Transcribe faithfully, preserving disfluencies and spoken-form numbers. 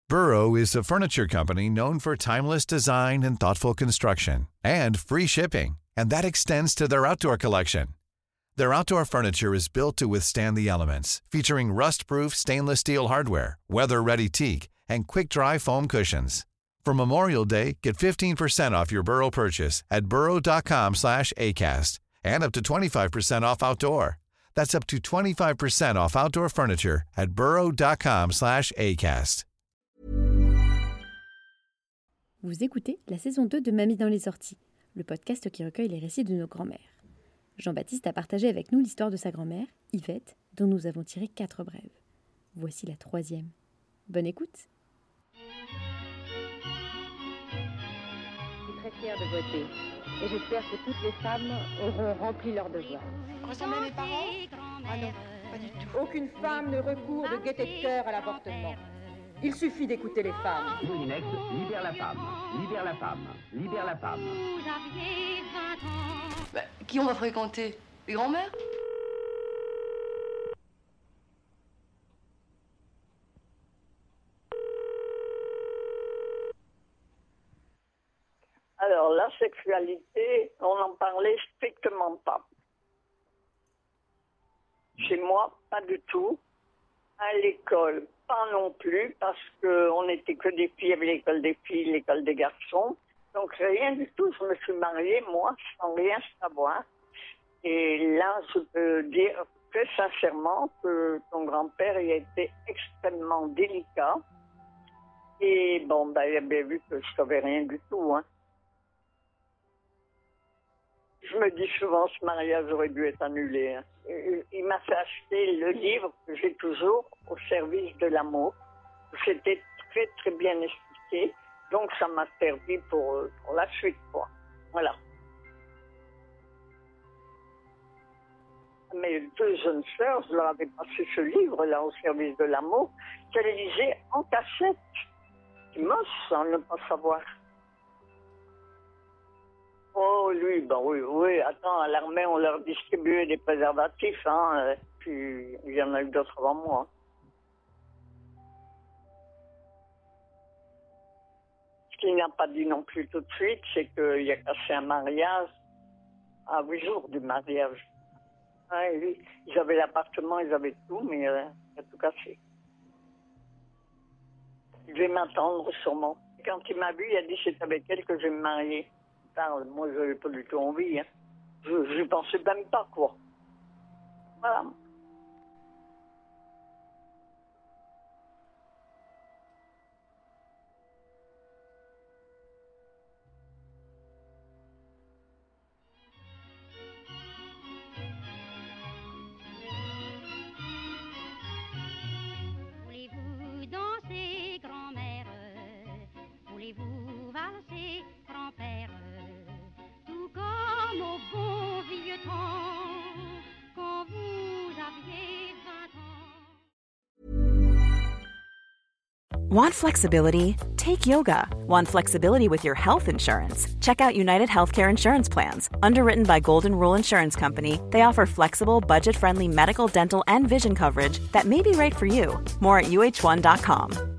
Burrow is a furniture company known for timeless design and thoughtful construction, and free shipping, and that extends to their outdoor collection. Their outdoor furniture is built to withstand the elements, featuring rust-proof stainless steel hardware, weather-ready teak, and quick-dry foam cushions. For Memorial Day, get fifteen percent off your Burrow purchase at burrow.com slash ACAST and up to twenty-five percent off outdoor. That's up to twenty-five percent off outdoor furniture at burrow.com slash ACAST. Vous écoutez la saison deux de Mamie dans les sorties, le podcast qui recueille les récits de nos grands-mères. Jean-Baptiste a partagé avec nous l'histoire de sa grand-mère, Yvette, dont nous avons tiré quatre brèves. Voici la troisième. Bonne écoute. Je suis très fière de voter et j'espère que toutes les femmes auront rempli leur devoir. Ressemblez mes parents ? Ah non, pas du tout. Aucune femme ne recourt de gaieté de cœur à l'avortement. Il suffit d'écouter les femmes. Moulinex, libère la femme, libère la femme, libère la femme. Vous aviez vingt ans. Bah, qui on va fréquenter ? Les grands-mères ? Alors, la sexualité, on n'en parlait strictement pas. Chez moi, pas du tout. À l'école, pas non plus, parce qu'on n'était que des filles avec l'école des filles, l'école des garçons. Donc, rien du tout. Je me suis mariée, moi, sans rien savoir. Et là, je peux dire très sincèrement que ton grand-père il a été extrêmement délicat. Et bon, ben, il avait vu que je savais rien du tout, hein. Je me dis souvent, ce mariage aurait dû être annulé. Hein. Il m'a fait acheter le livre que j'ai toujours, Au service de l'amour. C'était très, très bien expliqué. Donc, ça m'a servi pour, pour la suite, quoi. Voilà. Mes deux jeunes sœurs, je leur avais passé ce livre-là, Au service de l'amour, qu'elles lisaient en cachette. C'est moche, sans ne pas savoir. Oh, lui, ben oui, oui. Attends, à l'armée, on leur distribuait des préservatifs, hein. Puis, il y en a eu d'autres avant moi. Ce qu'il n'a pas dit non plus tout de suite, c'est qu'il a cassé un mariage à huit jours du mariage. Ah, oui. Ils avaient l'appartement, ils avaient tout, mais euh, il a tout cassé. Il devait m'attendre sûrement. Quand il m'a vu, il a dit c'est avec elle que je vais me marier. Moi, je n'avais pas du tout envie. Hein. Je ne pensais même pas, quoi. Voilà. Voulez-vous danser, grand-mère? Voulez-vous valser, grand-père? Tout comme au bon vieux temps, quand vous aviez vingt ans. Want flexibility? Take yoga. Want flexibility with your health insurance? Check out United Healthcare Insurance Plans. Underwritten by Golden Rule Insurance Company, they offer flexible, budget-friendly medical, dental, and vision coverage that may be right for you. More at U H one dot com.